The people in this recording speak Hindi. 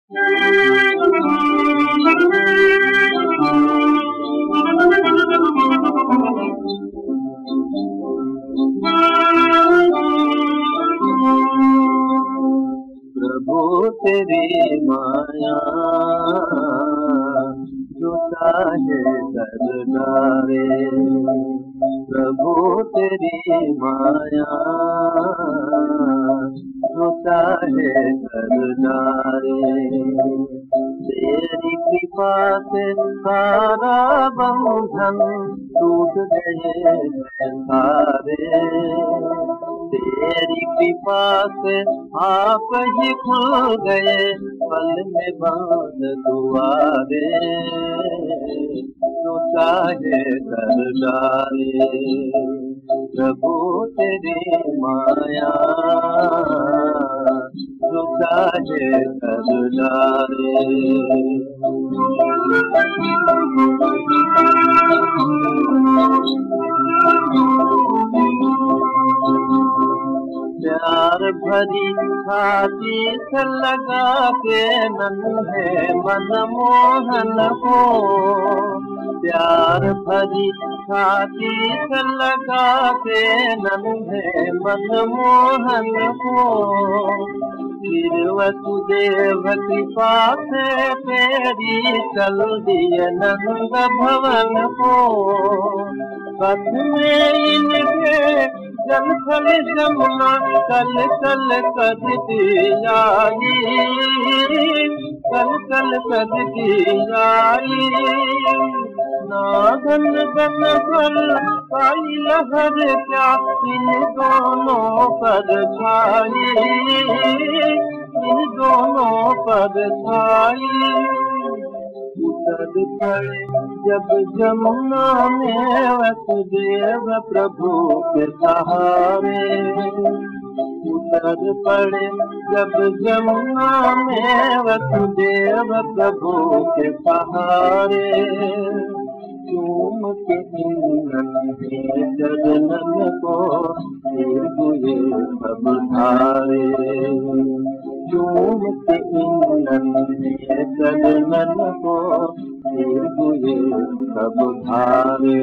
प्रभु तेरी माया जो चाहे कर डारे, प्रभु तेरी माया जो चाहे कर डारे। तेरी कृपा से सारा बंधन टूट गए सारे, तेरी कृपा से आप ही खुल गए पल में बंद दुआरे, जो चाहे कर डाले। प्रभु तेरी माया जो चाहे कर डाले। प्यार भरी छाती से लगा के नन्हे मनमोहन को, प्यार भरी छाती से लगा के नन्हे मनमोहन को, फिर वसुदेव कृपा से तेरी चल दिए नंद भवन को। पथ में इनके जल फल जमुना कल कल करती आई, कल कल करती आई। नागन बन पर पाई लहर क्या इन दोनों पर छाई, इन दोनों पर छाई। उतर पड़े जब जमुना में वसुदेव प्रभु के सहारे, उतर पड़े जब जमुना में वसुदेव प्रभु के सहारे। चूम के नन्हे चरणन को फिर हुए सब धारे, चूम के नन्हे चरणन को फिर हुए सब धारे।